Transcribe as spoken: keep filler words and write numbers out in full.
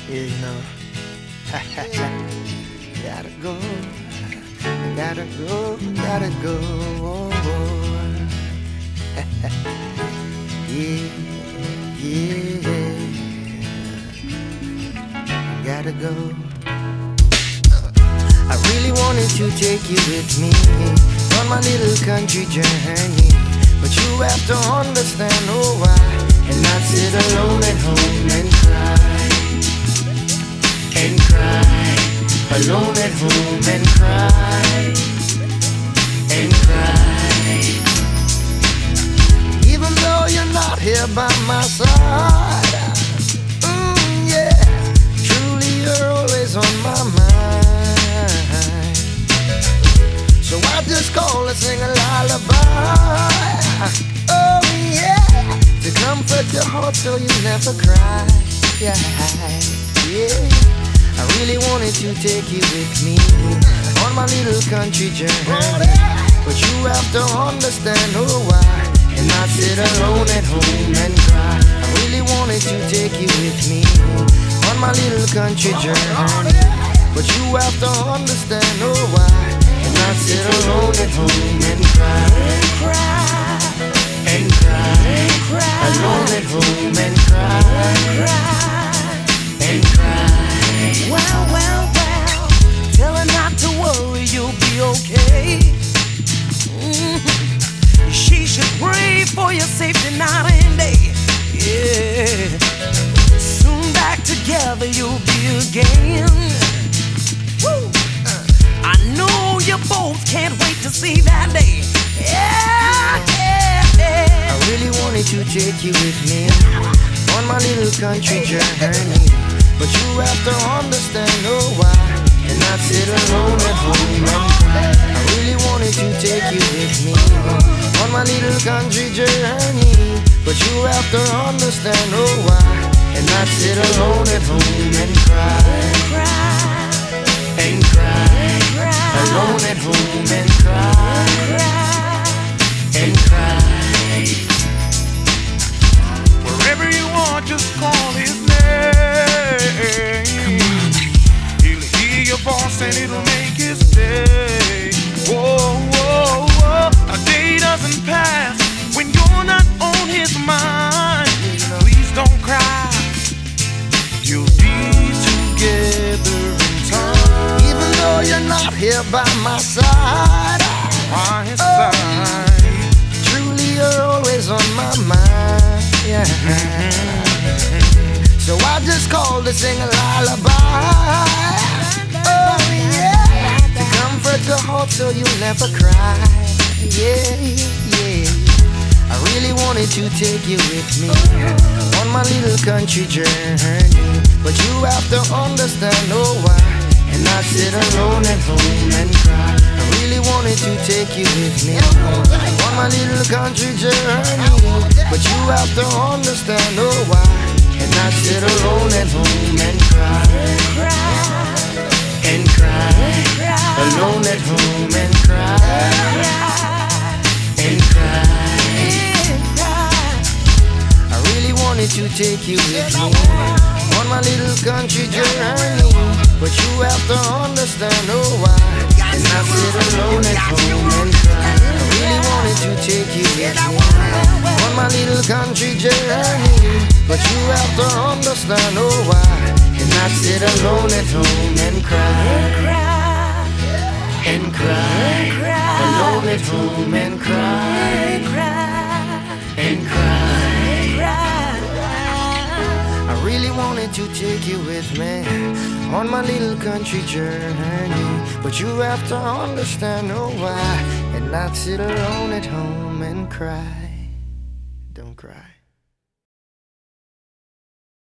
Yeah, you know. Gotta go, gotta go, gotta go. Yeah, yeah. Gotta go. I really wanted to take you with me on my little country journey, but you have to understand, oh why, and not sit alone at home and cry, and cry, alone at home and cry, and cry. Even though you're not here by my side, mm, yeah, truly you're always on my mind. So I just call to sing a lullaby, oh yeah, to comfort your heart so you never cry. Yeah, yeah. I really wanted to take you with me on my little country journey, but you have to understand, oh why, and not sit alone at home and cry. I really wanted to take you with me on my little country journey, but you have to understand, oh why, and not sit alone at home and cry, and cry, alone at home and cry, and cry. Well, well, well, tell her not to worry, you'll be okay. Mm-hmm. She should pray for your safety night and day. Yeah, soon back together you'll be again. Woo. I know you both can't wait to see that day. Yeah, yeah, yeah. I really wanted to take you with me on my little country journey, but you have to understand, oh why, and not sit alone at home and cry. I really wanted to take you with me on my little country journey, but you have to understand, oh why, and not sit alone at home and cry, and cry, alone at home and cry, and cry. Wherever you are, just call his name. He'll hear your voice and it'll make his day. Whoa, whoa, whoa. A day doesn't pass when you're not on his mind. Please don't cry. You'll be together in time. Even though you're not here by my side, By his oh, side. truly you're always on my mind. Yeah. So I just called to sing a lullaby, oh yeah, to comfort your heart so you'll never cry. Yeah, yeah. I really wanted to take you with me on my little country journey, but you have to understand, oh why, and not sit alone at home and cry. I really wanted to take you with me on my little country journey, but you have to understand, oh why, and not sit alone at home and cry, and cry, alone at home and cry, and cry. I really wanted to take you with me on my little country journey, but you have to understand, oh why, and not sit alone at home and cry. I really wanted to take you with me on my little country journey, but you have to understand, oh why, and not sit alone at home and cry, and cry, alone at home and cry, and cry. I really wanted to take you with me on my little country journey, but you have to understand, oh why, and not sit alone at home and cry. Don't cry.